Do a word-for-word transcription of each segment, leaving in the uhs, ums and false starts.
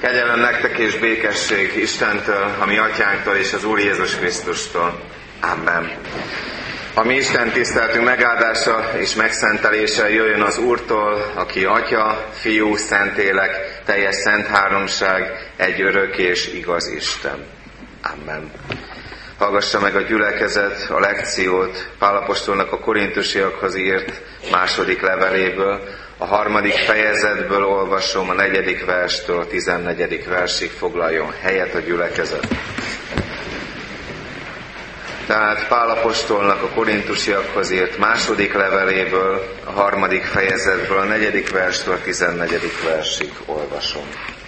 Kegyelem nektek és békesség Istentől, a mi atyánktól és az Úr Jézus Krisztustól. Amen. A mi Isten tiszteltünk megáldása és megszentelése jöjjön az Úrtól, aki Atya, Fiú, Szentlélek, teljes szent háromság, egy örök és igaz Isten. Amen. Hallgassa meg a gyülekezet a lekciót Pál apostolnak a korintusiakhoz írt második leveléből, a harmadik fejezetből olvasom, a negyedik verstől a tizennegyedik versig foglaljon helyet a gyülekezet. Tehát Pál apostolnak a korintusiakhoz írt második leveléből, a harmadik fejezetből a negyedik verstől a tizennegyedik versig olvasom.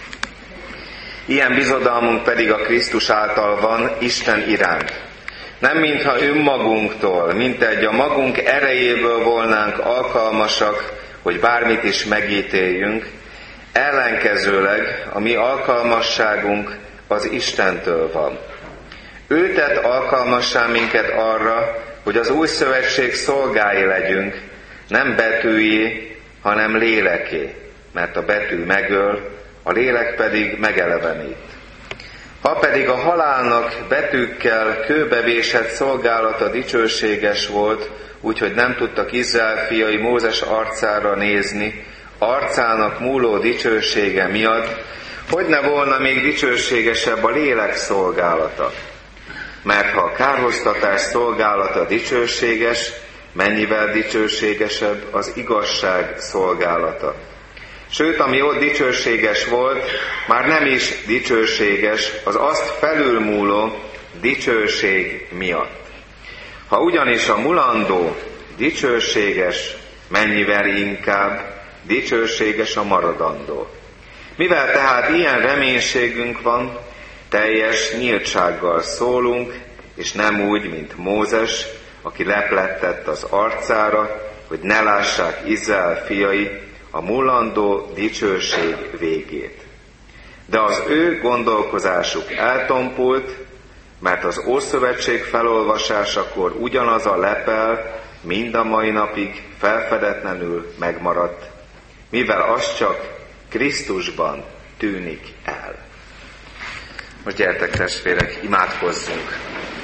Ilyen bizodalmunk pedig a Krisztus által van Isten iránt. Nem mintha önmagunktól, mintegy a magunk erejéből volnánk alkalmasak, hogy bármit is megítéljünk, ellenkezőleg a mi alkalmasságunk az Istentől van. Ő tett alkalmassá minket arra, hogy az új szövetség szolgái legyünk, nem betűjé, hanem léleké, mert a betű megöl, a lélek pedig megelevenít. Ha pedig a halálnak betűkkel kőbevésett szolgálata dicsőséges volt, úgyhogy nem tudtak Izrael fiai Mózes arcára nézni, arcának múló dicsősége miatt, hogy ne volna még dicsőségesebb a lélek szolgálata. Mert ha a kárhoztatás szolgálata dicsőséges, mennyivel dicsőségesebb az igazság szolgálata. Sőt, ami ott dicsőséges volt, már nem is dicsőséges az azt felülmúló dicsőség miatt. Ha ugyanis a mulandó dicsőséges, mennyivel inkább dicsőséges a maradandó. Mivel tehát ilyen reménységünk van, teljes nyíltsággal szólunk, és nem úgy, mint Mózes, aki leplettett az arcára, hogy ne lássák Izrael fiai a mulandó dicsőség végét. De az ő gondolkozásuk eltompult, mert az Ószövetség felolvasásakor ugyanaz a lepel mind a mai napig felfedetlenül megmaradt, mivel az csak Krisztusban tűnik el. Most gyertek testvérek, imádkozzunk!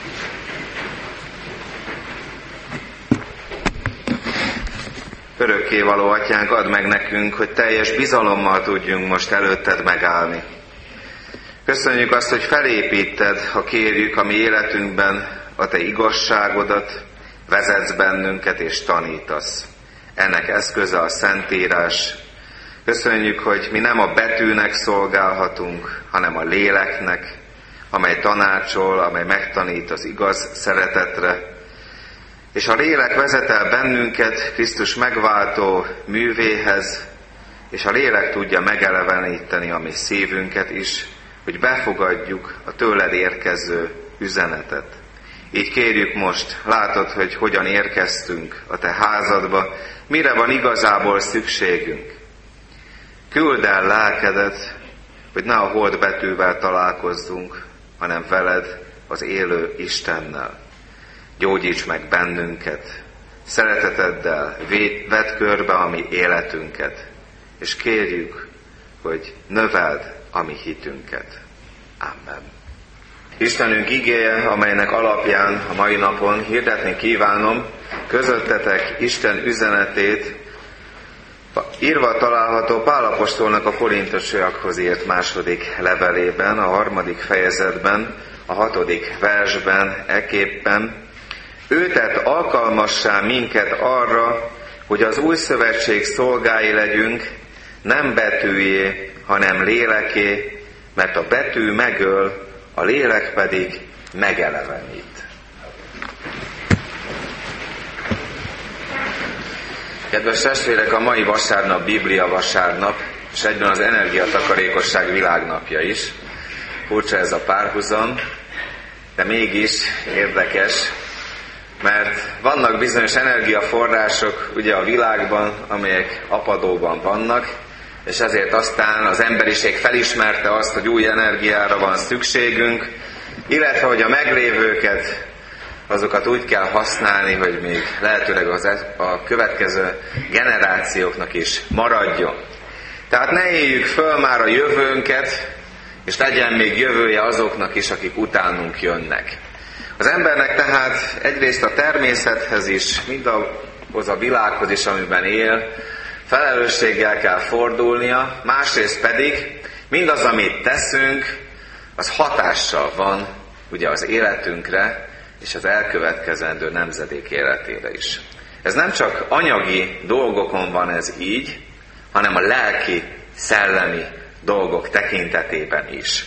Örökkévaló Atyánk, add meg nekünk, hogy teljes bizalommal tudjunk most előtted megállni. Köszönjük azt, hogy felépíted, ha kérjük a mi életünkben a te igazságodat, vezetsz bennünket és tanítasz. Ennek eszköze a Szentírás. Köszönjük, hogy mi nem a betűnek szolgálhatunk, hanem a léleknek, amely tanácsol, amely megtanít az igaz szeretetre. És a lélek vezet el bennünket Krisztus megváltó művéhez, és a lélek tudja megeleveníteni a mi szívünket is, hogy befogadjuk a tőled érkező üzenetet. Így kérjük most, látod, hogy hogyan érkeztünk a te házadba, mire van igazából szükségünk. Küld el lelkedet, hogy ne a holdbetűvel találkozzunk, hanem veled, az élő Istennel. Gyógyíts meg bennünket, szereteteddel vedd körbe a mi életünket, és kérjük, hogy növeld a mi hitünket. Amen. Istenünk igéje, amelynek alapján a mai napon hirdetni kívánom közöttetek Isten üzenetét, írva található Pál apostolnak a korintusiakhoz írt második levelében, a harmadik fejezetben, a hatodik versben, eképpen: ő tett alkalmassá minket arra, hogy az új szövetség szolgái legyünk, nem betűjé, hanem léleké, mert a betű megöl, a lélek pedig megelevenít. Kedves testvérek, a mai vasárnap Biblia vasárnap, és egyben az energiatakarékosság világnapja is. Furcsa ez a párhuzam, de mégis érdekes, mert vannak bizonyos energiaforrások ugye a világban, amelyek apadóban vannak, és ezért aztán az emberiség felismerte azt, hogy új energiára van szükségünk, illetve hogy a meglévőket, azokat úgy kell használni, hogy még lehetőleg az, a következő generációknak is maradjon. Tehát ne éljük föl már a jövőnket, és legyen még jövője azoknak is, akik utánunk jönnek. Az embernek tehát egyrészt a természethez is, mindahhoz a világhoz is, amiben él, felelősséggel kell fordulnia, másrészt pedig mindaz, amit teszünk, az hatással van ugye az életünkre és az elkövetkezendő nemzedék életére is. Ez nem csak anyagi dolgokon van ez így, hanem a lelki, szellemi dolgok tekintetében is.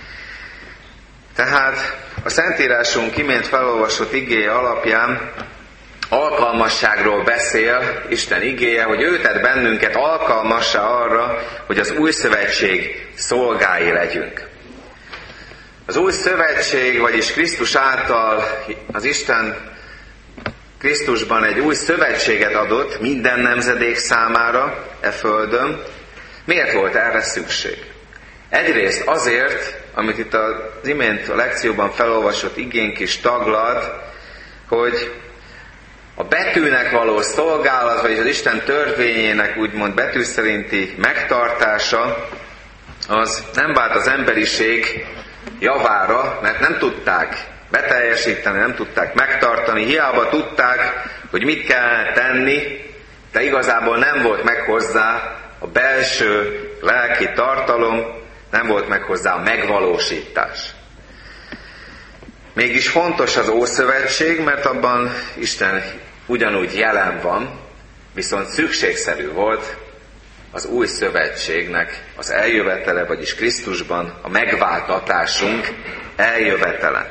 Tehát a Szentírásunk imént felolvasott igéje alapján alkalmasságról beszél Isten igéje, hogy ő tett bennünket alkalmassá arra, hogy az új szövetség szolgái legyünk. Az új szövetség, vagyis Krisztus által az Isten Krisztusban egy új szövetséget adott minden nemzedék számára e földön. Miért volt erre szükség? Egyrészt azért, amit itt az imént a lekcióban felolvasott igénk is taglalt, hogy a betűnek való szolgálat, vagyis az Isten törvényének úgymond betű szerinti megtartása, az nem vált az emberiség javára, mert nem tudták beteljesíteni, nem tudták megtartani, hiába tudták, hogy mit kell tenni, de igazából nem volt meg hozzá a belső lelki tartalom, nem volt meg hozzá a megvalósítás. Mégis fontos az Ószövetség, mert abban Isten ugyanúgy jelen van, viszont szükségszerű volt az új szövetségnek az eljövetele, vagyis Krisztusban a megváltatásunk eljövetele.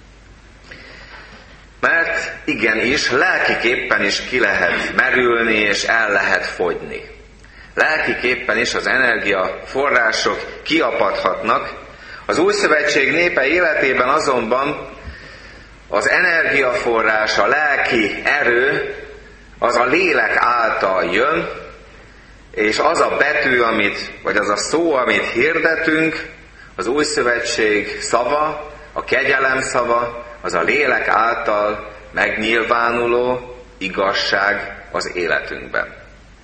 Mert igenis, lelkiképpen is ki lehet merülni, és el lehet fogyni. Lelkiképpen is az energiaforrások kiapadhatnak. Az új szövetség népe életében azonban az energiaforrás, a lelki erő, az a lélek által jön, és az a betű, amit, vagy az a szó, amit hirdetünk, az új szövetség szava, a kegyelem szava, az a lélek által megnyilvánuló igazság az életünkben.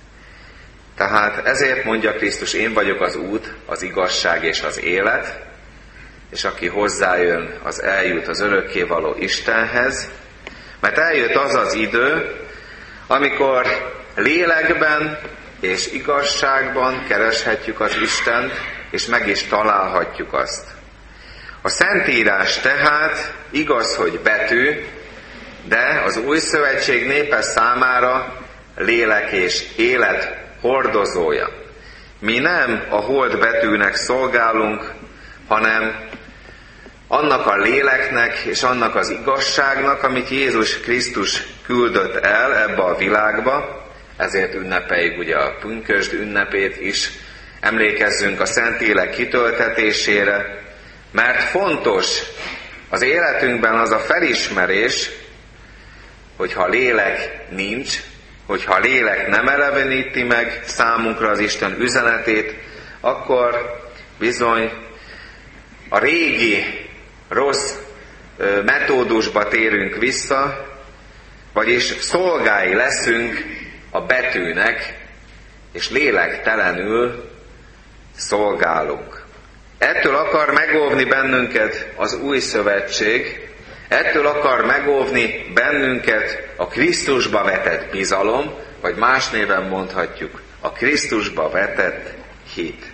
Tehát ezért mondja Krisztus, én vagyok az út, az igazság és az élet, és aki hozzájön, az eljut az örökkévaló Istenhez, mert eljött az az idő, amikor lélekben és igazságban kereshetjük az Istent, és meg is találhatjuk azt. A Szentírás tehát igaz, hogy betű, de az új szövetség népe számára lélek és élet hordozója. Mi nem a hold betűnek szolgálunk, hanem annak a léleknek és annak az igazságnak, amit Jézus Krisztus küldött el ebbe a világba, ezért ünnepeljük ugye a pünkösd ünnepét is, emlékezzünk a Szentlélek kitöltetésére, mert fontos az életünkben az a felismerés, hogyha a lélek nincs, hogyha a lélek nem eleveníti meg számunkra az Isten üzenetét, akkor bizony a régi rossz metódusba térünk vissza, vagyis szolgái leszünk a betűnek, és lélektelenül szolgálunk. Ettől akar megóvni bennünket az új szövetség, ettől akar megóvni bennünket a Krisztusba vetett bizalom, vagy más néven mondhatjuk, a Krisztusba vetett hit.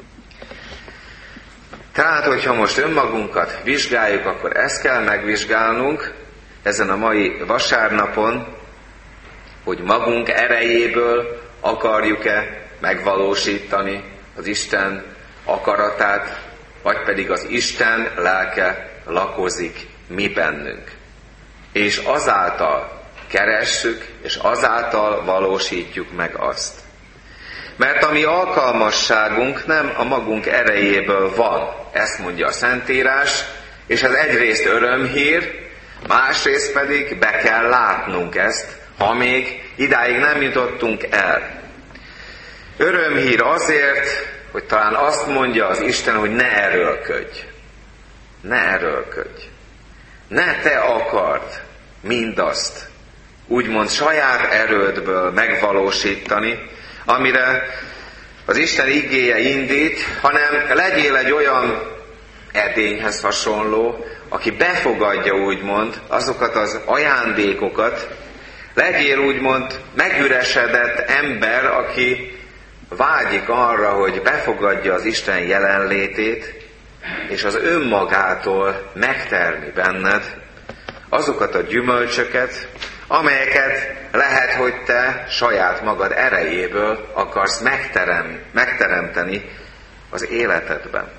Tehát, hogyha most önmagunkat vizsgáljuk, akkor ezt kell megvizsgálnunk ezen a mai vasárnapon, hogy magunk erejéből akarjuk-e megvalósítani az Isten akaratát, vagy pedig az Isten lelke lakozik mi bennünk. És azáltal keressük, és azáltal valósítjuk meg azt. Mert a mi alkalmasságunk nem a magunk erejéből van, ezt mondja a Szentírás, és ez egyrészt örömhír, másrészt pedig be kell látnunk ezt, ha még idáig nem jutottunk el. Örömhír azért, hogy talán azt mondja az Isten, hogy ne erőlködj. Ne erőlködj. Ne te akard mindazt, úgymond saját erődből megvalósítani, amire az Isten igéje indít, hanem legyél egy olyan edényhez hasonló, aki befogadja úgymond azokat az ajándékokat, legyél úgymond megüresedett ember, aki vágyik arra, hogy befogadja az Isten jelenlétét, és az önmagától megtermi benned azokat a gyümölcsöket, amelyeket lehet, hogy te saját magad erejéből akarsz megterem, megteremteni az életedben.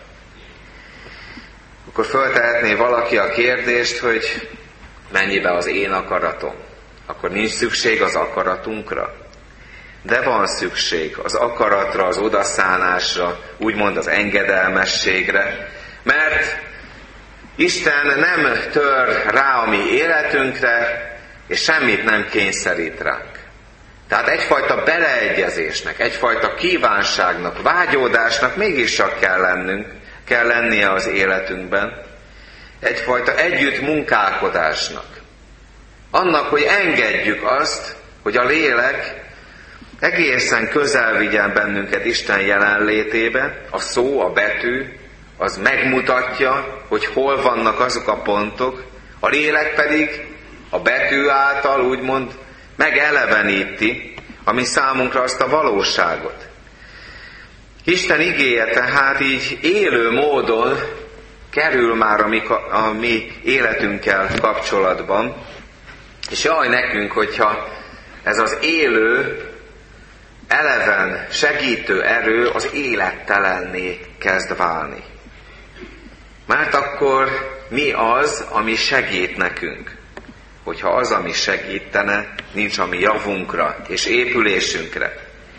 Akkor föltehetné valaki a kérdést, hogy mennyibe az én akaratom? Akkor nincs szükség az akaratunkra? De van szükség az akaratra, az odaszánásra, úgymond az engedelmességre, mert Isten nem tör rá a mi életünkre, és semmit nem kényszerít ránk. Tehát egyfajta beleegyezésnek, egyfajta kívánságnak, vágyódásnak mégiscsak kell lennünk, kell lennie az életünkben, egyfajta együtt munkálkodásnak. Annak, hogy engedjük azt, hogy a lélek egészen közel vigyen bennünket Isten jelenlétébe, a szó, a betű, az megmutatja, hogy hol vannak azok a pontok, a lélek pedig a betű által úgymond megeleveníti, ami számunkra azt a valóságot. Isten igéje tehát így élő módon kerül már a mi, a mi életünkkel kapcsolatban, és jaj nekünk, hogyha ez az élő, eleven, segítő erő az élettelenné kezd válni. Mert akkor mi az, ami segít nekünk? Hogyha az, ami segítene, nincs a mi javunkra és épülésünkre.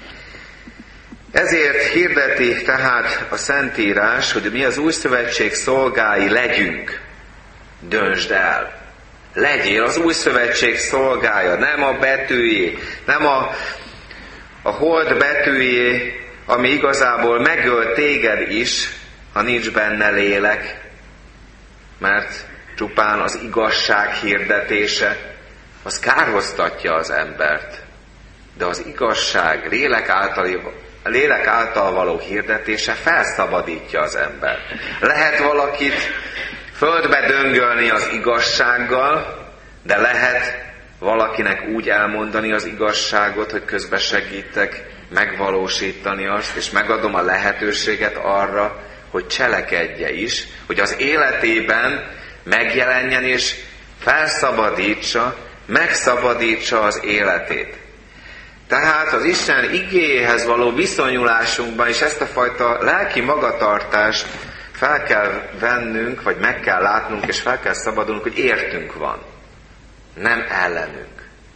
Ezért hirdeti tehát a Szentírás, hogy mi az új szövetség szolgái legyünk. Döntsd el. Legyél az új szövetség szolgája, nem a betűjé, nem a, a hold betűjé, ami igazából megöl téged is, ha nincs benne lélek, mert csupán az igazság hirdetése, az kárhoztatja az embert. De az igazság lélek által, lélek által való hirdetése felszabadítja az embert. Lehet valakit földbe döngölni az igazsággal, de lehet valakinek úgy elmondani az igazságot, hogy közben segítek megvalósítani azt, és megadom a lehetőséget arra, hogy cselekedje is, hogy az életében megjelenjen és felszabadítsa, megszabadítsa az életét. Tehát az Isten igéjéhez való viszonyulásunkban is ezt a fajta lelki magatartást fel kell vennünk, vagy meg kell látnunk, és fel kell szabadulnunk, hogy értünk van, nem ellenünk.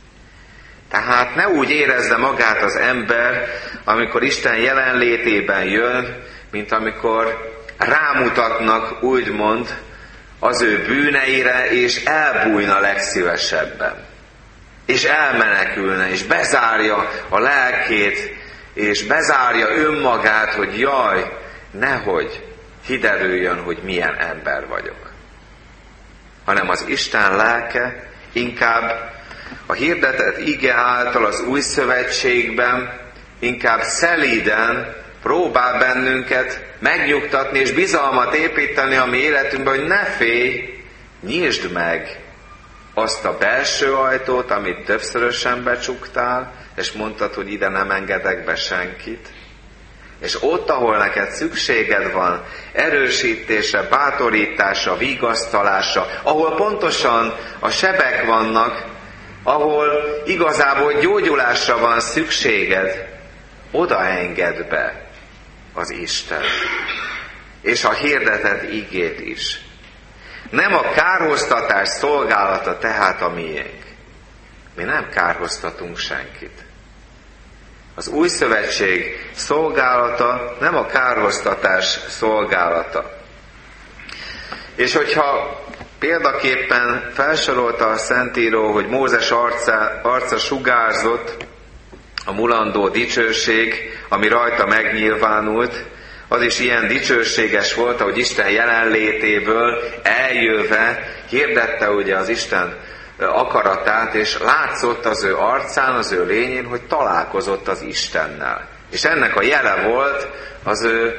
Tehát ne úgy érezze magát az ember, amikor Isten jelenlétében jön, mint amikor rámutatnak, úgymond, az ő bűneire, és elbújna legszívesebben. És elmenekülne, és bezárja a lelkét, és bezárja önmagát, hogy jaj, nehogy kiderüljön, hogy milyen ember vagyok. Hanem az Isten lelke inkább a hirdetett ige által az új szövetségben inkább szelíden próbál bennünket megnyugtatni és bizalmat építeni a mi életünkben, hogy ne félj, nyisd meg azt a belső ajtót, amit többszörösen becsuktál, és mondtad, hogy ide nem engedek be senkit. És ott, ahol neked szükséged van, erősítésre, bátorításra, vigasztalásra, ahol pontosan a sebek vannak, ahol igazából gyógyulásra van szükséged, oda engedd be az Isten. És a hirdetett igét is. Nem a kárhoztatás szolgálata tehát a miénk. Mi nem kárhoztatunk senkit. Az új szövetség szolgálata nem a kárhoztatás szolgálata. És hogyha példaképpen felsorolta a Szentíró, hogy Mózes arca, arca sugárzott, a mulandó dicsőség, ami rajta megnyilvánult, az is ilyen dicsőséges volt, ahogy Isten jelenlétéből eljöve hirdette ugye az Isten akaratát, és látszott az ő arcán, az ő lényén, hogy találkozott az Istennel. És ennek a jele volt az ő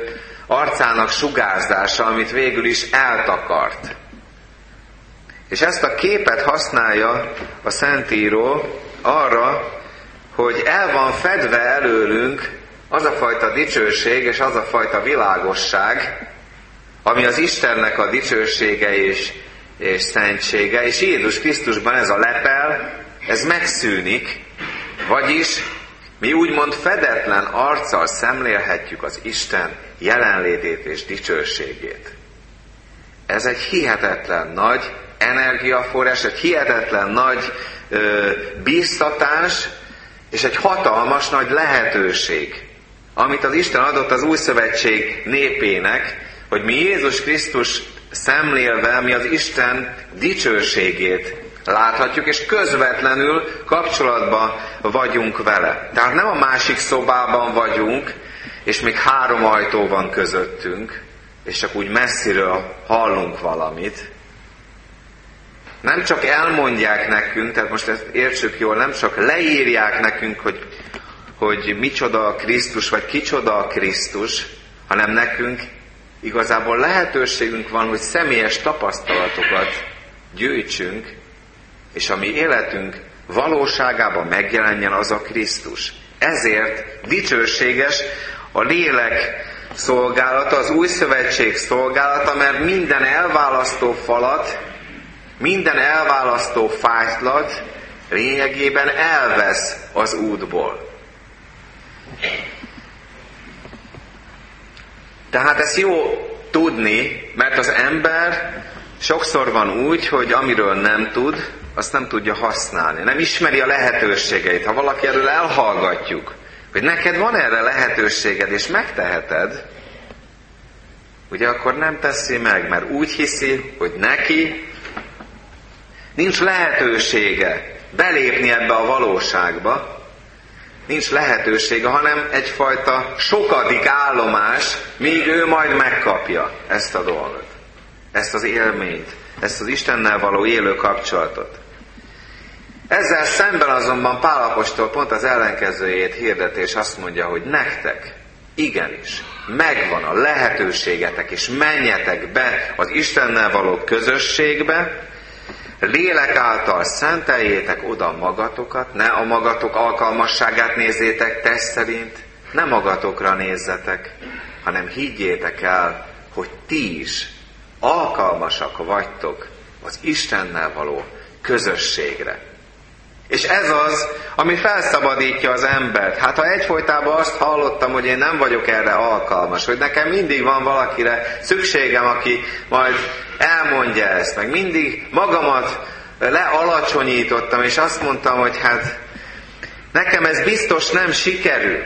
arcának sugárzása, amit végül is eltakart. És ezt a képet használja a Szentíró arra, hogy el van fedve előlünk az a fajta dicsőség és az a fajta világosság, ami az Istennek a dicsősége és, és szentsége, és Jézus Krisztusban ez a lepel, ez megszűnik, vagyis mi úgymond fedetlen arccal szemlélhetjük az Isten jelenlétét és dicsőségét. Ez egy hihetetlen nagy energiaforrás, egy hihetetlen nagy ö, bíztatás, és egy hatalmas nagy lehetőség, amit az Isten adott az Új Szövetség népének, hogy mi Jézus Krisztus szemlélve mi az Isten dicsőségét láthatjuk, és közvetlenül kapcsolatban vagyunk vele. Tehát nem a másik szobában vagyunk, és még három ajtó van közöttünk, és csak úgy messziről hallunk valamit. Nem csak elmondják nekünk, tehát most ezt értsük jól, nem csak leírják nekünk, hogy, hogy micsoda a Krisztus, vagy kicsoda a Krisztus, hanem nekünk igazából lehetőségünk van, hogy személyes tapasztalatokat gyűjtsünk, és a mi életünk valóságában megjelenjen az a Krisztus. Ezért dicsőséges a lélek szolgálata, az Új Szövetség szolgálata, mert minden elválasztó falat, minden elválasztó fájtlat lényegében elvesz az útból. Tehát ezt jó tudni, mert az ember sokszor van úgy, hogy amiről nem tud, azt nem tudja használni. Nem ismeri a lehetőségeit. Ha valaki erről elhallgatjuk, hogy neked van erre lehetőséged, és megteheted, ugye akkor nem teszi meg, mert úgy hiszi, hogy neki nincs lehetősége belépni ebbe a valóságba, nincs lehetősége, hanem egyfajta sokadik állomás, míg ő majd megkapja ezt a dolgot, ezt az élményt, ezt az Istennel való élő kapcsolatot. Ezzel szemben azonban Pál apostol pont az ellenkezőjét hirdeti, és azt mondja, hogy nektek igenis megvan a lehetőségetek, és menjetek be az Istennel való közösségbe, lélek által szenteljétek oda magatokat, ne a magatok alkalmasságát nézzétek test szerint, ne magatokra nézzetek, hanem higgyétek el, hogy ti is alkalmasak vagytok az Istennel való közösségre. És ez az, ami felszabadítja az embert. Hát ha egyfolytában azt hallottam, hogy én nem vagyok erre alkalmas, hogy nekem mindig van valakire szükségem, aki majd elmondja ezt, meg mindig magamat lealacsonyítottam, és azt mondtam, hogy hát nekem ez biztos nem sikerül.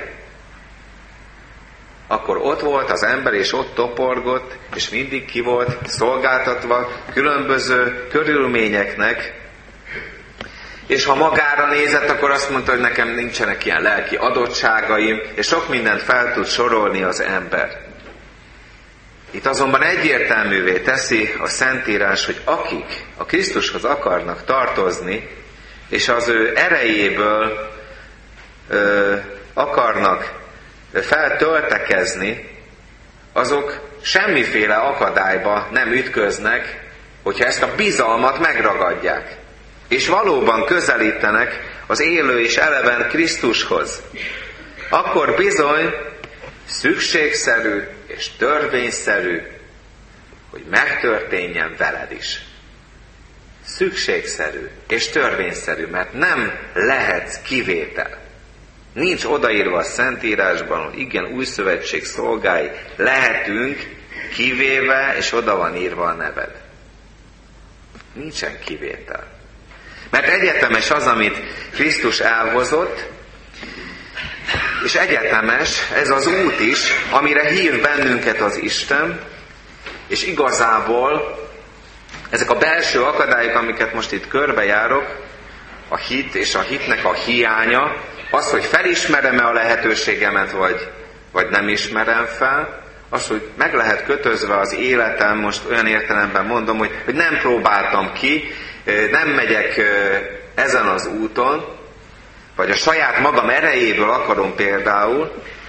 Akkor ott volt az ember, és ott toporgott, és mindig ki volt szolgáltatva különböző körülményeknek, és ha magára nézett, akkor azt mondta, hogy nekem nincsenek ilyen lelki adottságaim, és sok mindent fel tud sorolni az ember. Itt azonban egyértelművé teszi a Szentírás, hogy akik a Krisztushoz akarnak tartozni, és az ő erejéből ö, akarnak feltöltekezni, azok semmiféle akadályba nem ütköznek, hogyha ezt a bizalmat megragadják. És valóban közelítenek az élő és eleven Krisztushoz. Akkor bizony szükségszerű és törvényszerű, hogy megtörténjen veled is. Szükségszerű és törvényszerű, mert nem lehetsz kivétel. Nincs odaírva a Szentírásban, hogy igen, új szövetség szolgái lehetünk, kivéve, és oda van írva a neved. Nincsen kivétel. Mert egyetemes az, amit Krisztus elhozott, és egyetemes ez az út is, amire hív bennünket az Isten, és igazából ezek a belső akadályok, amiket most itt körbejárok, a hit és a hitnek a hiánya, az, hogy felismerem-e a lehetőségemet, vagy, vagy nem ismerem fel, az, hogy meg lehet kötözve az életem, most olyan értelemben mondom, hogy, hogy nem próbáltam ki, nem megyek ezen az úton, vagy a saját magam erejéből akarom például,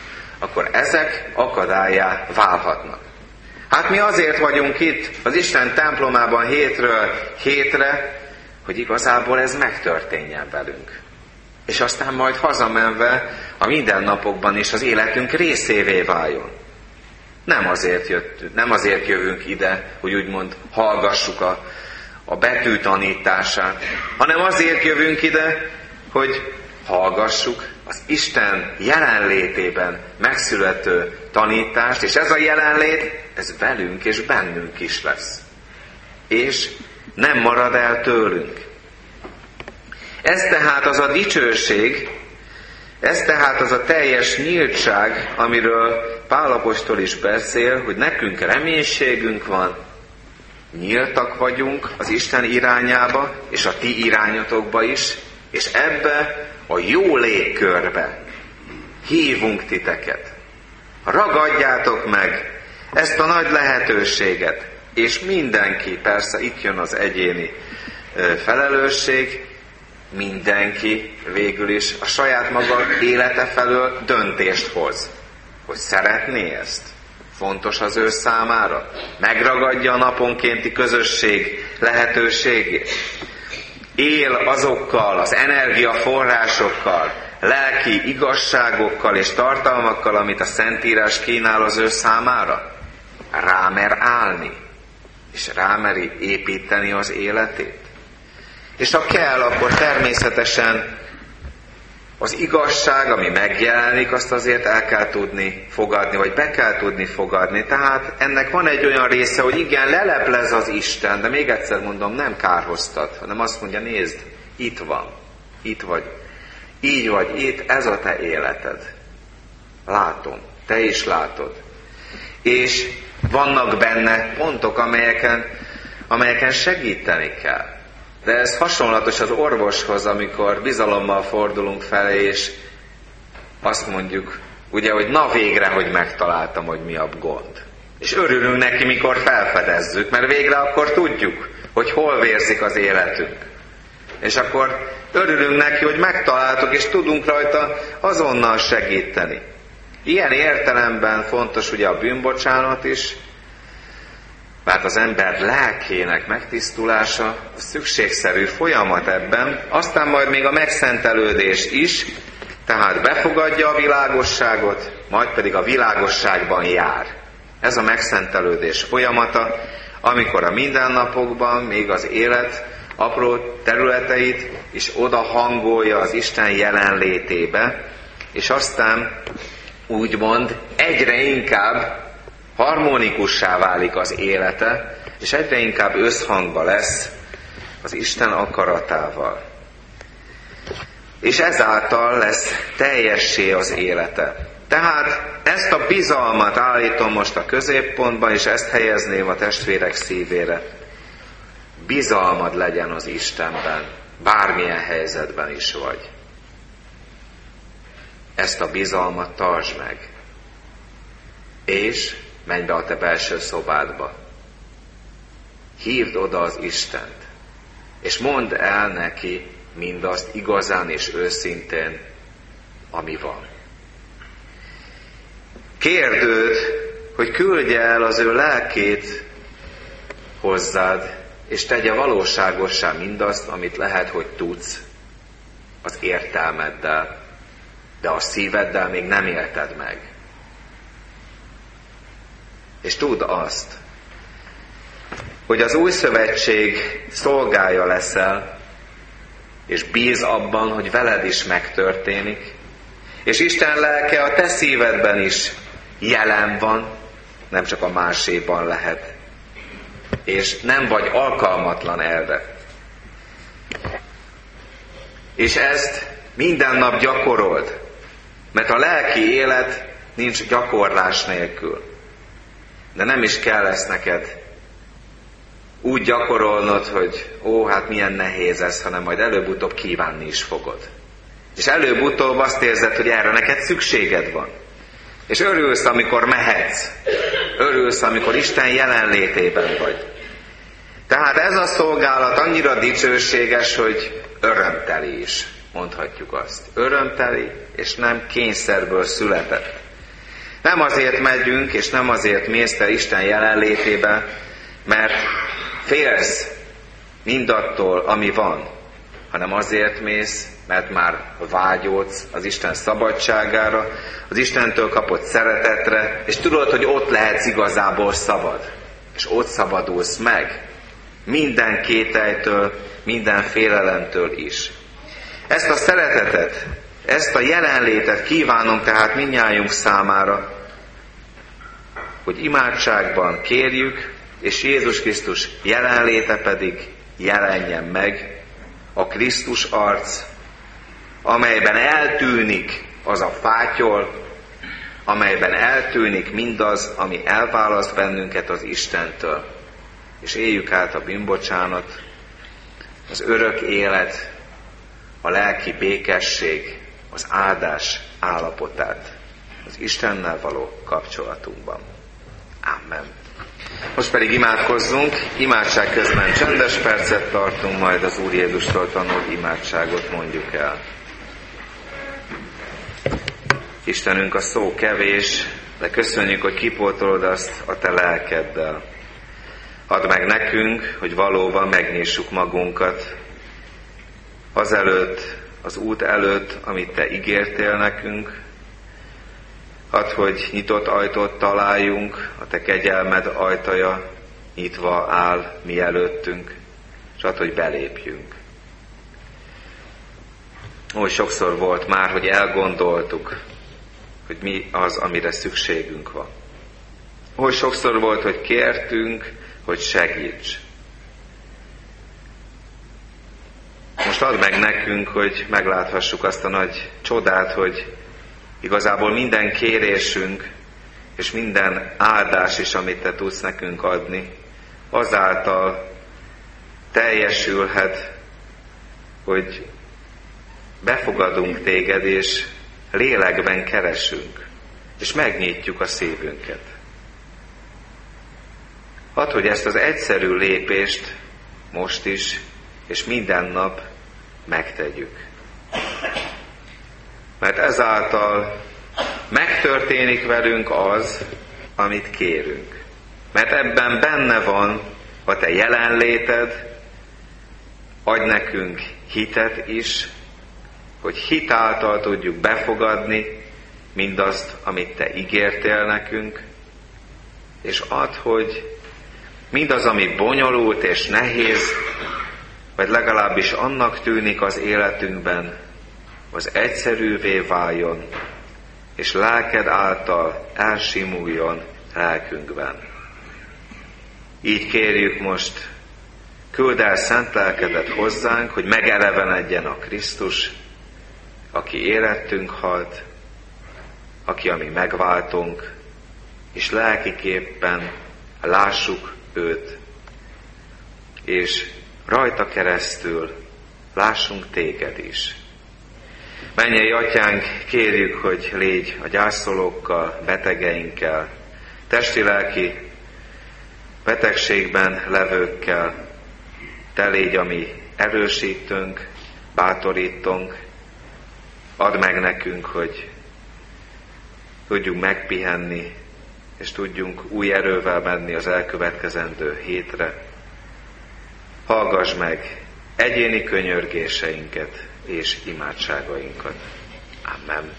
akkor ezek akadályá válhatnak. Hát mi azért vagyunk itt az Isten templomában hétről hétre, hogy igazából ez megtörténjen velünk. És aztán majd hazamenve a mindennapokban is az életünk részévé váljon. Nem azért, jött, nem azért jövünk ide, hogy úgymond hallgassuk a, a betű tanítását, hanem azért jövünk ide, hogy hallgassuk az Isten jelenlétében megszülető tanítást, és ez a jelenlét, ez velünk és bennünk is lesz. És nem marad el tőlünk. Ez tehát az a dicsőség, ez tehát az a teljes nyíltság, amiről Pál apostol is beszél, hogy nekünk reménységünk van, nyíltak vagyunk az Isten irányába, és a ti irányotokba is, és ebbe a jó légkörbe hívunk titeket. Ragadjátok meg ezt a nagy lehetőséget, és mindenki, persze itt jön az egyéni felelősség, mindenki végül is a saját maga élete felől döntést hoz, hogy szeretné ezt. Fontos az ő számára. Megragadja a naponkénti közösség lehetőségét. Él azokkal az energiaforrásokkal, lelki igazságokkal és tartalmakkal, amit a Szentírás kínál az ő számára. Rámer állni, és rámeri építeni az életét. És ha kell, akkor természetesen az igazság, ami megjelenik, azt azért el kell tudni fogadni, vagy be kell tudni fogadni. Tehát ennek van egy olyan része, hogy igen, leleplez az Isten, de még egyszer mondom, nem kárhoztat, hanem azt mondja, nézd, itt van, itt vagy, így vagy, itt, ez a te életed. Látom, te is látod. És vannak benne pontok, amelyeken, amelyeken segíteni kell. De ez hasonlatos az orvoshoz, amikor bizalommal fordulunk felé, és azt mondjuk, ugye, hogy na végre, hogy megtaláltam, hogy mi a gond. És örülünk neki, mikor felfedezzük, mert végre akkor tudjuk, hogy hol vérzik az életünk. És akkor örülünk neki, hogy megtaláltuk, és tudunk rajta azonnal segíteni. Ilyen értelemben fontos ugye a bűnbocsánat is, mert az ember lelkének megtisztulása a szükségszerű folyamat ebben, aztán majd még a megszentelődés is, tehát befogadja a világosságot, majd pedig a világosságban jár. Ez a megszentelődés folyamata, amikor a mindennapokban még az élet apró területeit is oda hangolja az Isten jelenlétébe, és aztán úgymond egyre inkább harmonikussá válik az élete, és egyre inkább összhangba lesz az Isten akaratával. És ezáltal lesz teljessé az élete. Tehát ezt a bizalmat állítom most a középpontba, és ezt helyezném a testvérek szívére. Bizalmad legyen az Istenben, bármilyen helyzetben is vagy. Ezt a bizalmat tartsd meg. És menj be a te belső szobádba. Hívd oda az Istent, és mondd el neki mindazt igazán és őszintén, ami van. Kérd őt, hogy küldje el az ő lelkét hozzád, és tegye valóságossá mindazt, amit lehet, hogy tudsz az értelmeddel, de a szíveddel még nem élted meg. És tudd azt, hogy az új szövetség szolgája leszel, és bíz abban, hogy veled is megtörténik, és Isten lelke a te szívedben is jelen van, nem csak a máséban lehet, és nem vagy alkalmatlan erre. És ezt minden nap gyakorold, mert a lelki élet nincs gyakorlás nélkül. De nem is kell ezt neked úgy gyakorolnod, hogy ó, hát milyen nehéz ez, hanem majd előbb-utóbb kívánni is fogod. És előbb-utóbb azt érzed, hogy erre neked szükséged van. És örülsz, amikor mehetsz. Örülsz, amikor Isten jelenlétében vagy. Tehát ez a szolgálat annyira dicsőséges, hogy örömteli is, mondhatjuk azt. Örömteli, és nem kényszerből született. Nem azért megyünk, és nem azért mész te Isten jelenlétébe, mert félsz mindattól, ami van, hanem azért mész, mert már vágyódsz az Isten szabadságára, az Istentől kapott szeretetre, és tudod, hogy ott lehetsz igazából szabad. És ott szabadulsz meg. Minden kételytől, minden félelemtől is. Ezt a szeretetet, ezt a jelenlétet kívánom tehát mindnyájunk számára, hogy imádságban kérjük, és Jézus Krisztus jelenléte pedig jelenjen meg, a Krisztus arc, amelyben eltűnik az a fátyol, amelyben eltűnik mindaz, ami elválaszt bennünket az Istentől. És éljük át a bűnbocsánat, az örök élet, a lelki békesség, az áldás állapotát az Istennel való kapcsolatunkban. Amen. Most pedig imádkozzunk, imádság közben csendes percet tartunk, majd az Úr Jézustól tanult imádságot mondjuk el. Istenünk, a szó kevés, de köszönjük, hogy kipótolod azt a te lelkeddel. Add meg nekünk, hogy valóban megnyissuk magunkat azelőtt, az út előtt, amit te ígértél nekünk. Add, hogy nyitott ajtót találjunk, a te kegyelmed ajtaja nyitva áll mi előttünk, és add, hogy belépjünk. Oly sokszor volt már, hogy elgondoltuk, hogy mi az, amire szükségünk van. Oly sokszor volt, hogy kértünk, hogy segíts. Most add meg nekünk, hogy megláthassuk azt a nagy csodát, hogy igazából minden kérésünk, és minden áldás is, amit te tudsz nekünk adni, azáltal teljesülhet, hogy befogadunk téged, és lélekben keresünk, és megnyitjuk a szívünket. Add, hogy ezt az egyszerű lépést most is, és minden nap megtegyük. Mert ezáltal megtörténik velünk az, amit kérünk. Mert ebben benne van a te jelenléted, adj nekünk hitet is, hogy hit által tudjuk befogadni mindazt, amit te ígértél nekünk, és add, hogy mindaz, ami bonyolult és nehéz, vagy legalábbis annak tűnik az életünkben, az egyszerűvé váljon, és lelked által elsimuljon lelkünkben. Így kérjük most, küldd el szent lelkedet hozzánk, hogy megelevenedjen a Krisztus, aki érettünk halt, aki a mi megváltunk, és lelkiképpen lássuk őt, és rajta keresztül lássunk téged is. Mennyei Atyánk, kérjük, hogy légy a gyászolókkal, betegeinkkel, testi-lelki betegségben levőkkel, te légy a mi erősítőnk, bátorítunk, add meg nekünk, hogy tudjunk megpihenni, és tudjunk új erővel menni az elkövetkezendő hétre. Hallgass meg egyéni könyörgéseinket és imádságainkat. Amen.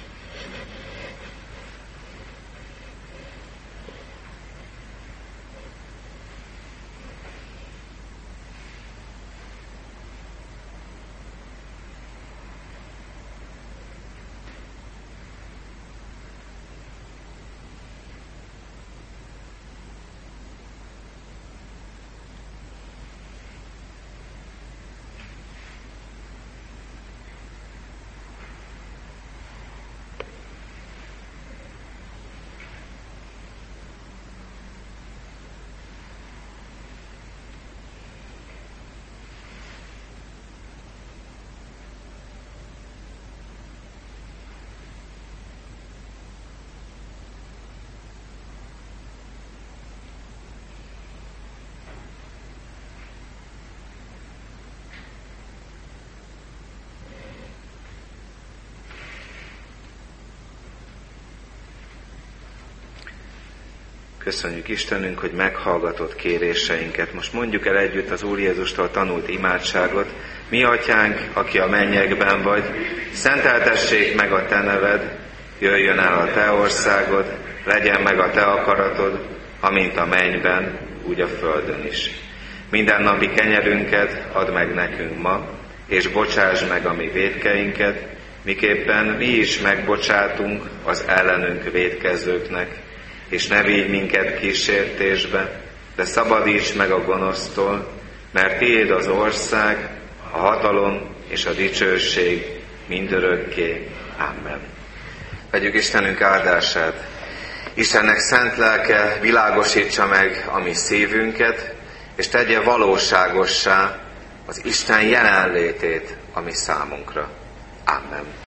Köszönjük Istenünk, hogy meghallgatott kéréseinket. Most mondjuk el együtt az Úr Jézustól tanult imádságot. Mi atyánk, aki a mennyekben vagy, szenteltessék meg a te neved, jöjjön el a te országod, legyen meg a te akaratod, amint a mennyben, úgy a földön is. Mindennapi kenyerünket add meg nekünk ma, és bocsásd meg a mi vétkeinket, miképpen mi is megbocsátunk az ellenünk vétkezőknek, és ne vigy minket kísértésbe, de szabadíts meg a gonosztól, mert tiéd az ország, a hatalom és a dicsőség mindörökké. Amen. Vegyük Istenünk áldását. Istennek szent lelke világosítsa meg a mi szívünket, és tegye valóságossá az Isten jelenlétét a mi számunkra. Amen.